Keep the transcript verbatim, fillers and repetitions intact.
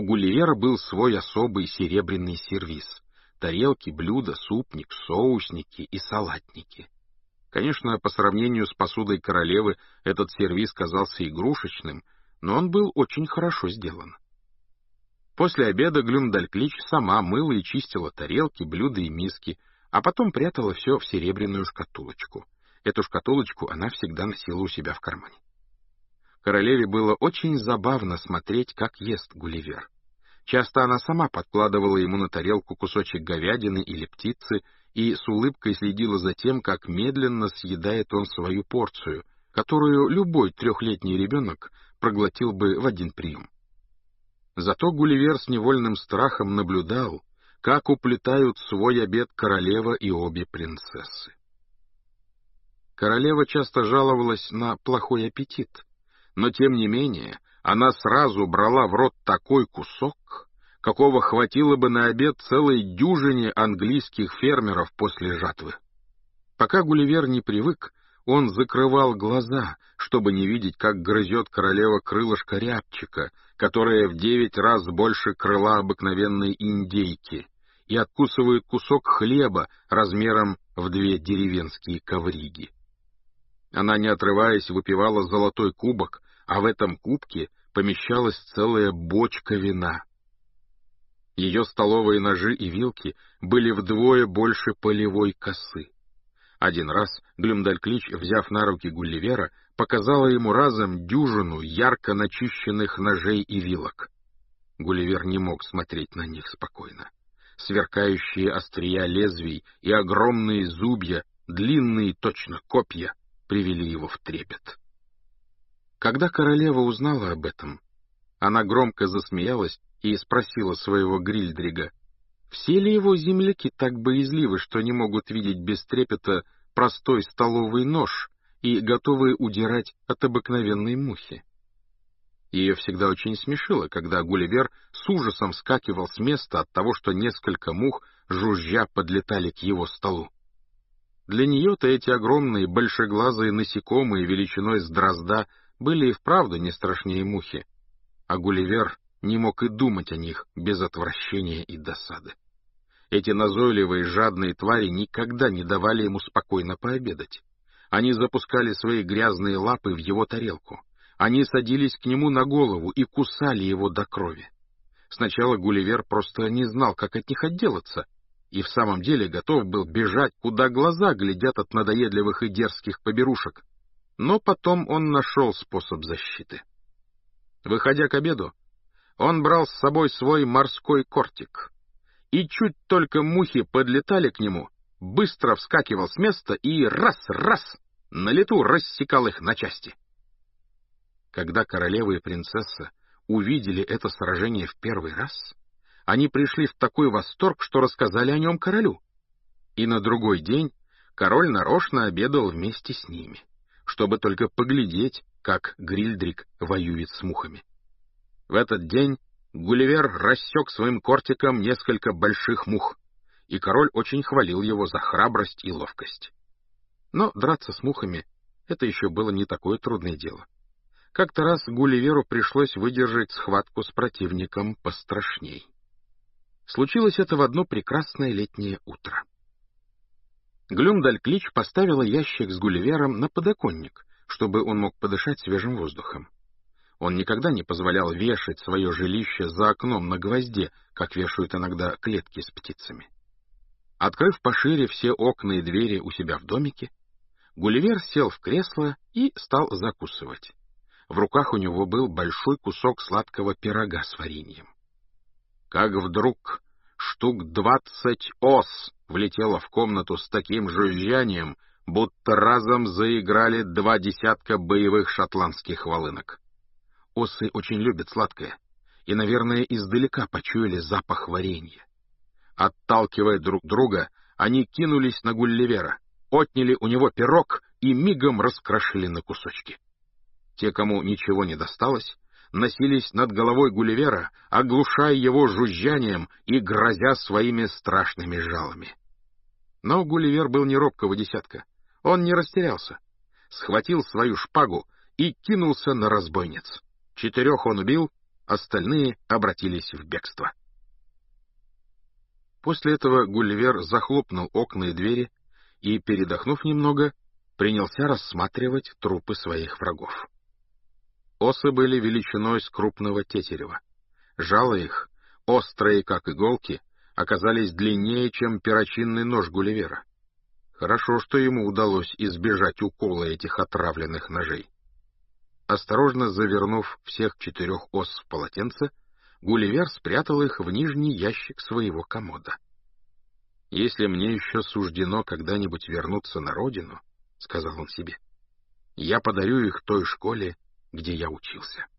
Гулливера был свой особый серебряный сервиз — тарелки, блюда, супник, соусники и салатники. Конечно, по сравнению с посудой королевы этот сервиз казался игрушечным, но он был очень хорошо сделан. После обеда Глюмдальклич сама мыла и чистила тарелки, блюда и миски, а потом прятала все в серебряную шкатулочку. Эту шкатулочку она всегда носила у себя в кармане. Королеве было очень забавно смотреть, как ест Гулливер. Часто она сама подкладывала ему на тарелку кусочек говядины или птицы и с улыбкой следила за тем, как медленно съедает он свою порцию, которую любой трехлетний ребенок проглотил бы в один прием. Зато Гулливер с невольным страхом наблюдал, как уплетают свой обед королева и обе принцессы. Королева часто жаловалась на плохой аппетит, но тем не менее она сразу брала в рот такой кусок, какого хватило бы на обед целой дюжине английских фермеров после жатвы. Пока Гулливер не привык, он закрывал глаза, чтобы не видеть, как грызет королева крылышко рябчика, которое в девять раз больше крыла обыкновенной индейки, и откусывает кусок хлеба размером в две деревенские ковриги. Она, не отрываясь, выпивала золотой кубок, а в этом кубке помещалась целая бочка вина. Ее столовые ножи и вилки были вдвое больше полевой косы. Один раз Глюмдальклич, взяв на руки Гулливера, показала ему разом дюжину ярко начищенных ножей и вилок. Гулливер не мог смотреть на них спокойно. Сверкающие острия лезвий и огромные зубья, длинные точно копья, привели его в трепет. Когда королева узнала об этом, она громко засмеялась и спросила своего Грильдрига, все ли его земляки так боязливы, что не могут видеть без трепета простой столовый нож и готовы удирать от обыкновенной мухи. Ее всегда очень смешило, когда Гулливер с ужасом вскакивал с места от того, что несколько мух, жужжа, подлетали к его столу. Для нее-то эти огромные большеглазые насекомые величиной с дрозда были и вправду не страшнее мухи, а Гулливер не мог и думать о них без отвращения и досады. Эти назойливые жадные твари никогда не давали ему спокойно пообедать. Они запускали свои грязные лапы в его тарелку. Они садились к нему на голову и кусали его до крови. Сначала Гулливер просто не знал, как от них отделаться, и в самом деле готов был бежать, куда глаза глядят от надоедливых и дерзких поберушек. Но потом он нашел способ защиты. Выходя к обеду, он брал с собой свой морской кортик, и чуть только мухи подлетали к нему, быстро вскакивал с места и раз-раз на лету рассекал их на части. Когда королева и принцесса увидели это сражение в первый раз, они пришли в такой восторг, что рассказали о нем королю. И на другой день король нарочно обедал вместе с ними, чтобы только поглядеть, как Грильдрик воюет с мухами. В этот день Гулливер рассек своим кортиком несколько больших мух, и король очень хвалил его за храбрость и ловкость. Но драться с мухами — это еще было не такое трудное дело. Как-то раз Гулливеру пришлось выдержать схватку с противником пострашней. Случилось это в одно прекрасное летнее утро. Глюмдальклич поставила ящик с Гулливером на подоконник, чтобы он мог подышать свежим воздухом. Он никогда не позволял вешать свое жилище за окном на гвозде, как вешают иногда клетки с птицами. Открыв пошире все окна и двери у себя в домике, Гулливер сел в кресло и стал закусывать. В руках у него был большой кусок сладкого пирога с вареньем. Как вдруг штук двадцать ос влетело в комнату с таким жужжанием, будто разом заиграли два десятка боевых шотландских волынок. Осы очень любят сладкое и, наверное, издалека почуяли запах варенья. Отталкивая друг друга, они кинулись на Гулливера, отняли у него пирог и мигом раскрошили на кусочки. Те, кому ничего не досталось, носились над головой Гулливера, оглушая его жужжанием и грозя своими страшными жалами. Но Гулливер был не робкого десятка. Он не растерялся, схватил свою шпагу и кинулся на разбойниц. Четырех он убил, остальные обратились в бегство. После этого Гулливер захлопнул окна и двери и, передохнув немного, принялся рассматривать трупы своих врагов. Осы были величиной с крупного тетерева. Жало их, острые как иголки, оказались длиннее, чем перочинный нож Гулливера. Хорошо, что ему удалось избежать укола этих отравленных ножей. Осторожно завернув всех четырех ос в полотенце, Гулливер спрятал их в нижний ящик своего комода. «Если мне еще суждено когда-нибудь вернуться на родину, — сказал он себе, — я подарю их той школе, где я учился».